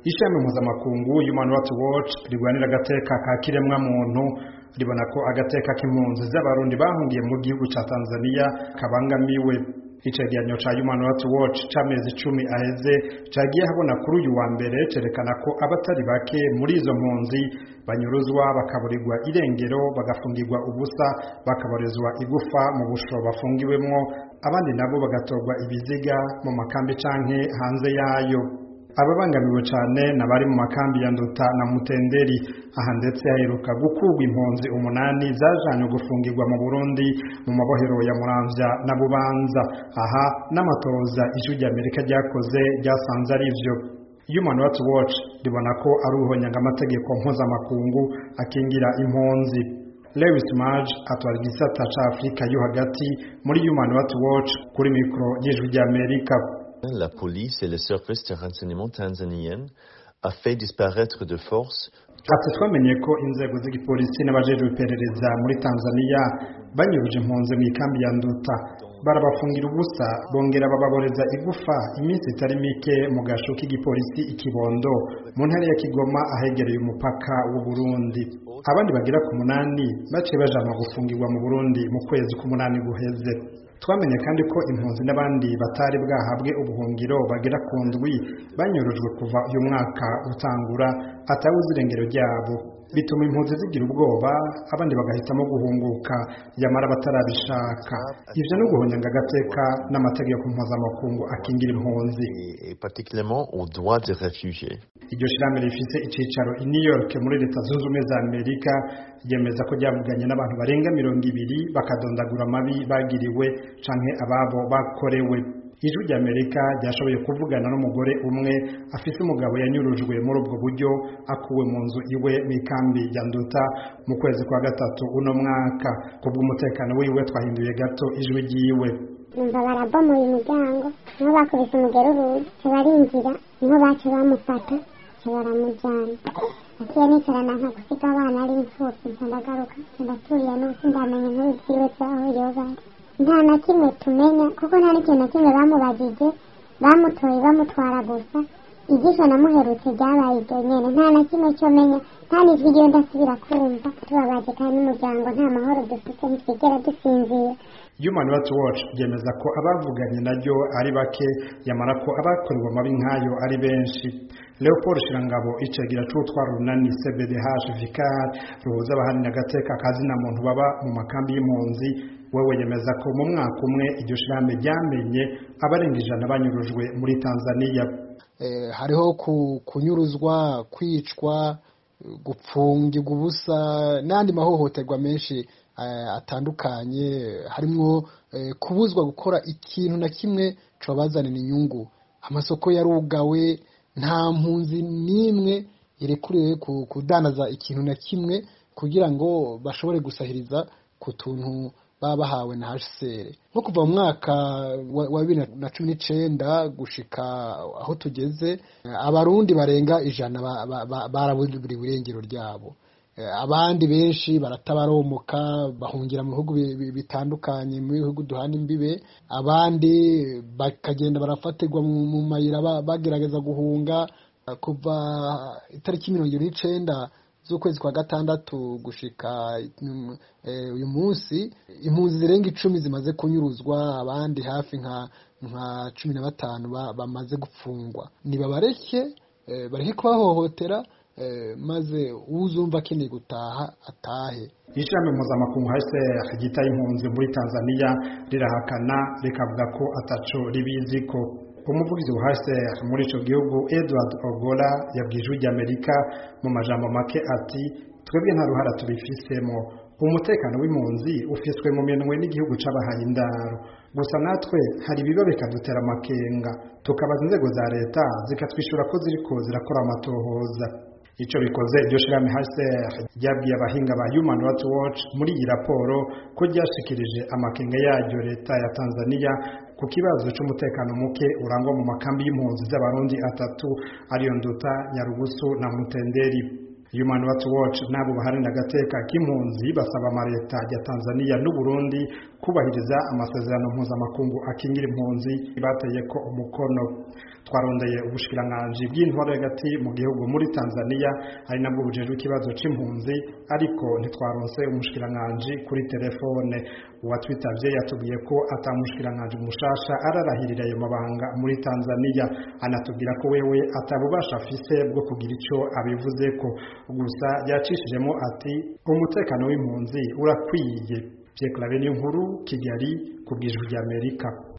ishami mpuzamakungu Human Rights Watch rigwanira agateka ka kiremwa muntu ribona ko agateka k'impunzi z'abarundi bahungiye mu gihugu ca Tanzania kabangamiwe. Icegeranyo ca Human Rights Watch c'amezi 10 aheze cagiye habona kuri uyu wa mbere cerekana ko abatari bake muri izo mpunzi banyuruzwa, bakaburirwa irengero, bagafungirwa ubusa, bakaborezwa igufa mu busho bafungiwemwo, abandi nabo bagatorwa ibiziga mu makambi canke hanze yayo. Ababangamiwe cyane nabari mu makambi ya Nduta na Mutenderi, aha ndetse haheruka gukurwa impunzi 8 zajanywe gufungirwa mu Burundi mu mabohero ya Muramvya na Bubanza. Aha n'amatoza ijwi ry'Amerika ryakoze ryasanze ari ivyo. Human Rights Watch ribona ko ari uruhonyanga amategeko mpuzamakungu akingira impunzi. Lewis Maj atwara igisata ca Afrika yo hagati muri Human Rights Watch kuri mikro y'ijwi ry'Amerika. La police et les services de renseignement tanzaniennes a fait disparaître de force. Ati twamenye ko inzego z'igipolisi n'abajejwe iperereza muri Tanzania banyuruje impunzi mu ikambi ya Nduta, barabafungira ubusa, bongera bababoreza igufa iminsi itari mike mu gasho k'igipolisi ikibondo mu ntara ya Kigoma ahegereye umupaka w'u Burundi. Abandi bagira ku 8 baciye bajanwa gufungirwa mu Burundi mu kwezi k'8 guheze. Twamenye kandi ko impunzi n'abandi batari bwahabwe ubuhungiro bagira ku ndwi banyurujwe kuva uyu mwaka utangura atawuzi irengero ryabo, bituma impunzi zigira ubwoba, abandi bagahitamo guhunguka yamara batarabishaka. Ivyo no guhonyanga agateka n'amategeko mpuzamakungu akingira impunzi, particulièrement aux droits des réfugiés. Iryo shirahamwe rifise icicaro i New York muri Leta Zunze Ubumwe za Amerika ryemeza ko ryavuganye n'abantu barenga 200 bakadondagura amabi bagiriwe canke ababo bakorewe. Ijwi ry'Amerika ryashoboye kuvugana n'umugore umwe afise umugabo yanyurujwe muri ubwo buryo akuwe mu nzu iwe mu ikambi ya Nduta mu kwezi kwa gatatu uno mwaka. Kubw'umutekano wiwe twahinduye gato ijwi ryiwe. Numva barabomoye umuryango, niho bakubise umugeruru, barinjira, niho baca bamufata, baramujyana. Akiye nicarana nka gusiga abana ari imfubyi, ndagaruka, ndaturiye n'ubusi ndamenya nk'ubwiwe aho yoba. Nta na kimwe tumenya kuko nta n'ikintu na kimwe bamubajije, bamutoye bamutwara gusa. Igisho namuherutse ryabaye ibyo nyene, nta na kimwe cyo menya, nta n'ijwi ryo ndasubira kumva. Tubabaje kandi n'umuryango nta mahoro dufite, ntitwigera dusinzira. Human Rights Watch yemeza ko abavuganye naryo ari bake, yamara ko abakorewe amabi nk'ayo ari benshi. Leopold Shirangabo icegira c'utwara urunani CBDH Vicar ruhuza abaharanira agateka kazina muntu baba mu makambi y'impunzi, wewe yemeza ko mu mwaka umwe iryo shirahamwe ryamenye abarenga 100 banyurujwe muri Tanzania. Hariho kunyuruzwa, kwicwa, gupfungirwa ubusa n'andi mahohoterwa menshi atandukanye, harimwo kubuzwa gukora ikintu na kimwe cobazanira inyungu. Amasoko yarugawe, nta mpunzi nimwe irekuriwe kudanaza ikintu na kimwe kugira ngo bashobore gusahiriza ku tuntu babahawe na HCR. Nko kuva mu mwaka wa 2019 gushika aho tugeze, abarundi barenga 100 baraburiwe irengero ryabo. Abandi benshi baratabaromoka bahungira mu bihugu bitandukanye, mu bihugu duhana imbibe, abandi bakagenda barafatirwa mu mayira bagerageza guhunga. Kuva itariki 29 z'ukwezi kwa gatandatu gushika uyu munsi, impunzi zirenga 10 zimaze kunyuruzwa, abandi hafi nka 15 bamaze gupfungwa. Nibabareke bareke kubahohotera, maze uzumva akeneye gutaha atahe. Ishami mpuzamakungu HCR ryita impunzi muri Tanzania rirahakana rikavuga ko ataco ribiziko. Umuvugizi wa HCR muri ico gihugu Edward Ogola yabwije ijwi ry'Amerika mu majambo make ati twebwe nta ruhara tubifisemo, umutekano w'impunzi ufiswe mu minwe n'igihugu c'abahaye indaro, gusa natwe hari biba bikadutera amakenga, tukabaza inzego za leta zikatwishura ko ziriko zirakora amatohoza. Ico bikoze iryo shirahamwe HCR ryabwiye abahinga ba Human Rights Watch muri iyi raporo ko ryashikirije amakenga yaryo leta ya Tanzania ku kibazo c'umutekano muke urangwa mu makambi y'impunzi z'abarundi 3 ariyo Nduta, Nyarugusu na Mutenderi. Human Rights Watch nabo baharanira agateka k'impunzi basaba amaleta ya Tanzania n'u Burundi kubahiriza amasezerano mpuzamakungu akingira impunzi bateye ko umukono. Twarondeye ubushikiranganji bw'intwaro hagati mu gihugu muri Tanzania ari nabwo bujejwe ikibazo c'impunzi, ariko ntitwaronse umushikiranganji kuri telefone. Uwatwitavye yatubwiye ko atamushikiranganji mushasha ararahirira ayo mabanga muri Tanzania, anatubwira ko wewe atabubasha afise bwo kugira ico abivuzeko, gusa yacishijemo ati umutekano w'impunzi urakwiye. Pierre Claver Niyonkuru, Kigali, ku bw'Ijwi ry'Amerika.